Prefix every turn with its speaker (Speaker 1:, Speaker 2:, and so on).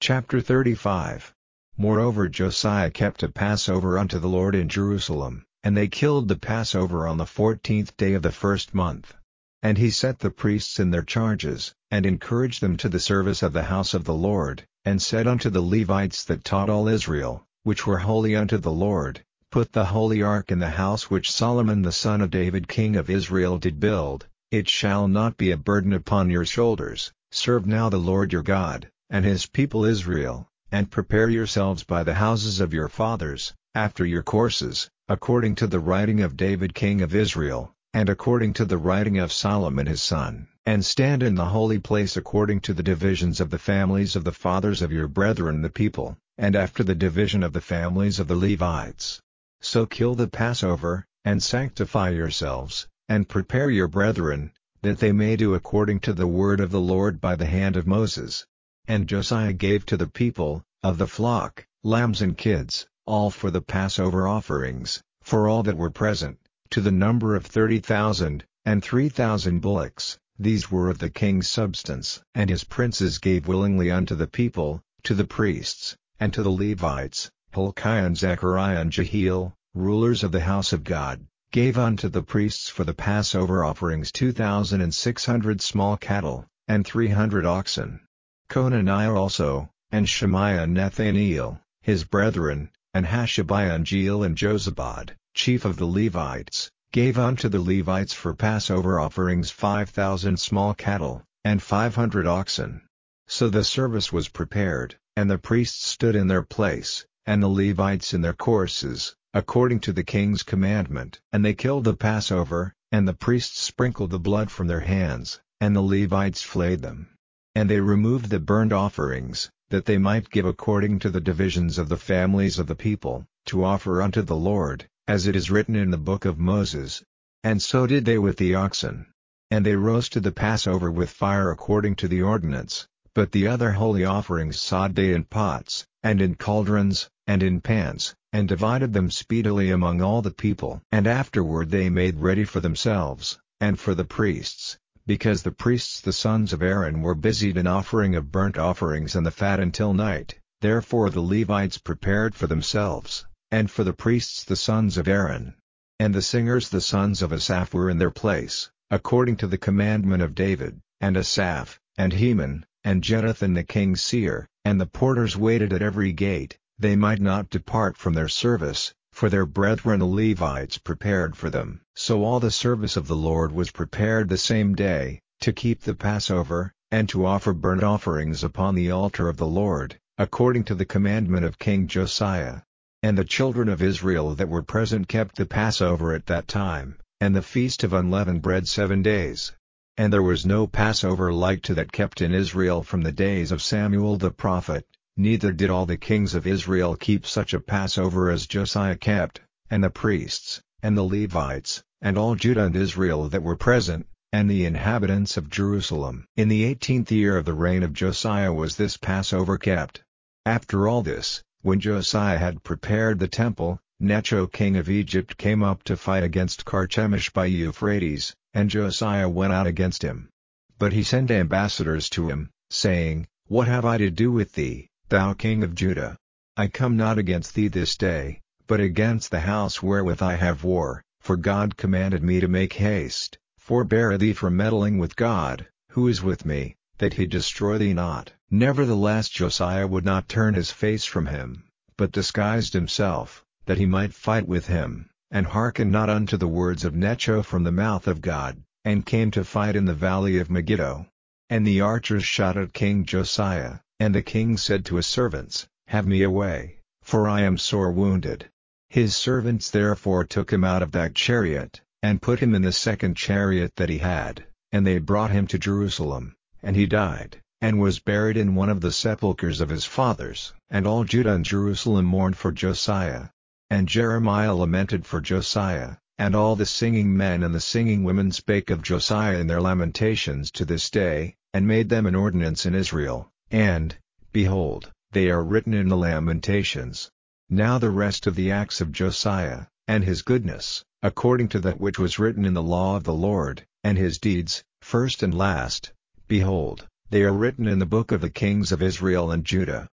Speaker 1: Chapter 35. Moreover Josiah kept a Passover unto the Lord in Jerusalem, and they killed the Passover on the 14th day of the first month. And he set the priests in their charges, and encouraged them to the service of the house of the Lord, and said unto the Levites that taught all Israel, which were holy unto the Lord, Put the holy ark in the house which Solomon the son of David king of Israel did build. It shall not be a burden upon your shoulders. Serve now the Lord your God, and his people Israel, and prepare yourselves by the houses of your fathers, after your courses, according to the writing of David king of Israel, and according to the writing of Solomon his son, and stand in the holy place according to the divisions of the families of the fathers of your brethren the people, and after the division of the families of the Levites. So kill the Passover, and sanctify yourselves, and prepare your brethren, that they may do according to the word of the Lord by the hand of Moses. And Josiah gave to the people, of the flock, lambs and kids, all for the Passover offerings, for all that were present, to the number of 30,000, and 3,000 bullocks. These were of the king's substance. And his princes gave willingly unto the people, to the priests, and to the Levites. Hilkiah and Zechariah and Jehiel, rulers of the house of God, gave unto the priests for the Passover offerings 2,600 small cattle, and 300 oxen. Conaniah also, and Shemaiah and Nathaniel, his brethren, and Hashabiah and Jeiel and Jozabad, chief of the Levites, gave unto the Levites for Passover offerings 5,000 small cattle, and 500 oxen. So the service was prepared, and the priests stood in their place, and the Levites in their courses, according to the king's commandment. And they killed the Passover, and the priests sprinkled the blood from their hands, and the Levites flayed them. And they removed the burnt offerings, that they might give according to the divisions of the families of the people, to offer unto the Lord, as it is written in the book of Moses. And so did they with the oxen. And they roasted the Passover with fire according to the ordinance, but the other holy offerings sod they in pots, and in cauldrons, and in pans, and divided them speedily among all the people. And afterward they made ready for themselves, and for the priests, because the priests the sons of Aaron were busied in offering of burnt offerings and the fat until night. Therefore the Levites prepared for themselves, and for the priests the sons of Aaron. And the singers the sons of Asaph were in their place, according to the commandment of David, and Asaph, and Heman, and Jeduthun the king's seer, and the porters waited at every gate, they might not depart from their service, for their brethren the Levites prepared for them. So all the service of the Lord was prepared the same day, to keep the Passover, and to offer burnt offerings upon the altar of the Lord, according to the commandment of King Josiah. And the children of Israel that were present kept the Passover at that time, and the feast of unleavened bread 7 days. And there was no Passover like to that kept in Israel from the days of Samuel the prophet, neither did all the kings of Israel keep such a Passover as Josiah kept, and the priests, and the Levites, and all Judah and Israel that were present, and the inhabitants of Jerusalem. In the 18th year of the reign of Josiah was this Passover kept. After all this, when Josiah had prepared the temple, Necho king of Egypt came up to fight against Carchemish by Euphrates, and Josiah went out against him. But he sent ambassadors to him, saying, What have I to do with thee, thou king of Judah? I come not against thee this day, but against the house wherewith I have war, for God commanded me to make haste. Forbear thee from meddling with God, who is with me, that he destroy thee not. Nevertheless Josiah would not turn his face from him, but disguised himself, that he might fight with him, and hearkened not unto the words of Necho from the mouth of God, and came to fight in the valley of Megiddo. And the archers shot at King Josiah, and the king said to his servants, Have me away, for I am sore wounded. His servants therefore took him out of that chariot, and put him in the second chariot that he had, and they brought him to Jerusalem, and he died, and was buried in one of the sepulchres of his fathers. And all Judah and Jerusalem mourned for Josiah. And Jeremiah lamented for Josiah, and all the singing men and the singing women spake of Josiah in their lamentations to this day, and made them an ordinance in Israel, and, behold, they are written in the Lamentations. Now the rest of the acts of Josiah, and his goodness, according to that which was written in the law of the Lord, and his deeds, first and last, behold, they are written in the book of the kings of Israel and Judah.